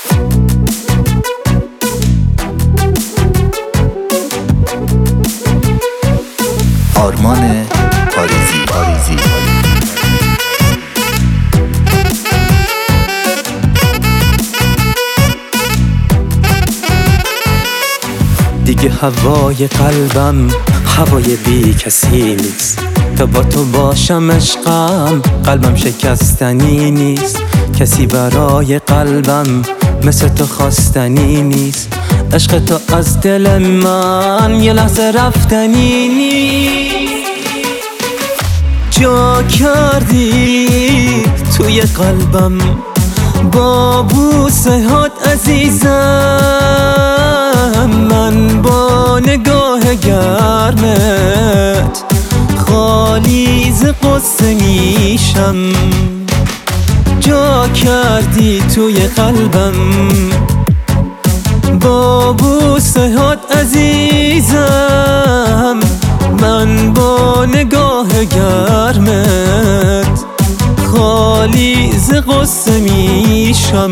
آرمان پاریزی. دیگه هوای قلبم هوای بی کسی نیست، تا با تو باشم عشقم قلبم شکستنی نیست. کسی برای قلبم مثل تو خواستنی نیست. عشق تو از دل من یه لحظه رفتنی نیست. جا کردی توی قلبم با بوسه هات عزیزم، من با نگاه گرمت خالی ز قصه میشم. جا کردی توی قلبم با بوسه هات عزیزم، من با نگاه گرمت خالی ز قصه میشم.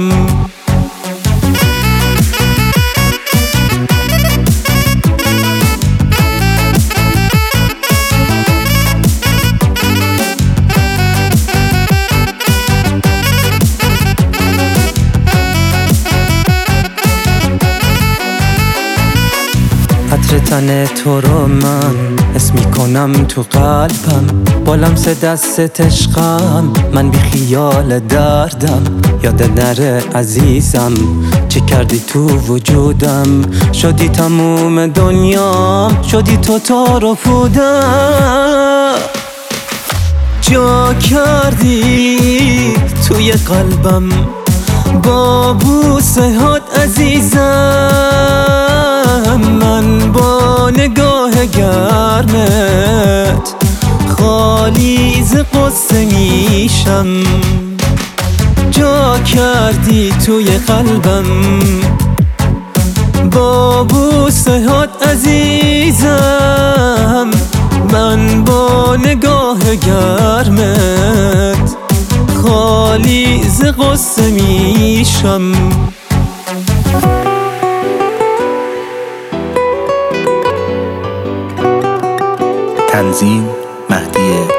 عطر تن تو رو من حس میکنم تو قلبم، با لمس دست عشقم من بی خیال دردم. یاد نره عزیزم چه کردی تو وجودم، شدی تموم دنیام، شدی تو تار و پودم. جا کردی توی قلبم با بوسه هات عزیزم، من با نگاه گرمت خالی ز قصه میشم. جا کردی توی قلبم با بوسه هات عزیزم، من با نگاه گرمت خالی ز قصه میشم. تنظیم مهدی